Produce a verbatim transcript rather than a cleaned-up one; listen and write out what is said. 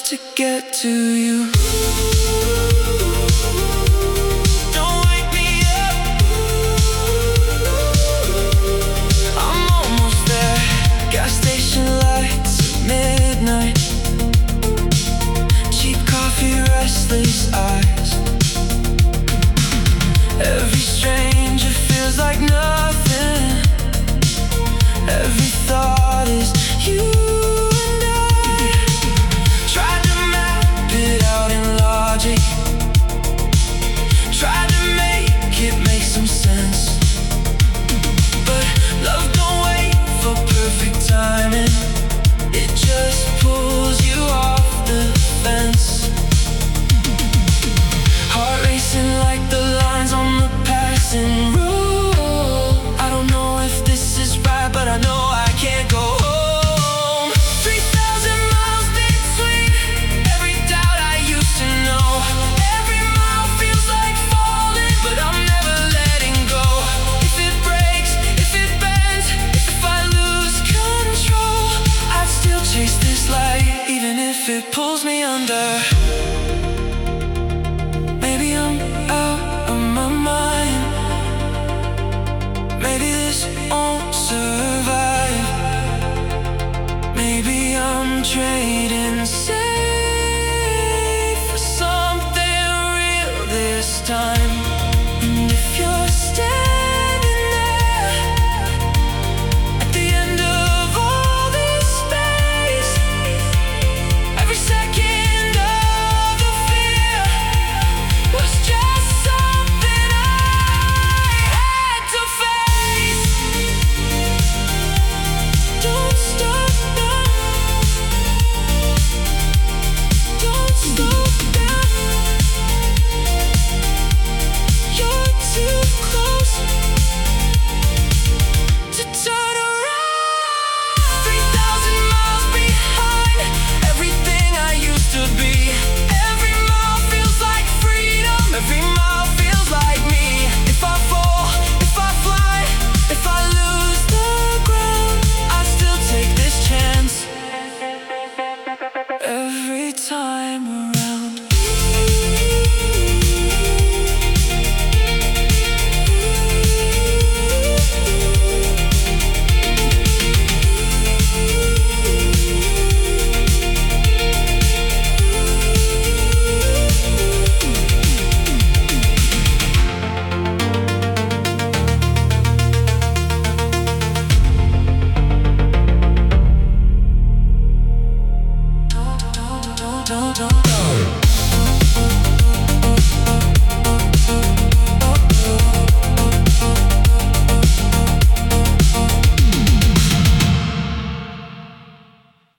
to get to you. Don't wake me up, I'm almost there. Gas station lights at midnight, cheap coffee, restless eyes. Every stranger feels like nothing. Every thought is you and I. Tried to map it out in logic, tried to make it make some sense, but love don't wait for perfect timing. It just pulls you off the fence. Heart racing like the lines on the passing road. I don't know if this is right, but I know I can't go home. Three thousand miles between every doubt I used to know. Every mile feels like falling, but I'm never letting go. If it breaks, if it bends, if I lose control, I'd still chase this light, even if it pulls me under.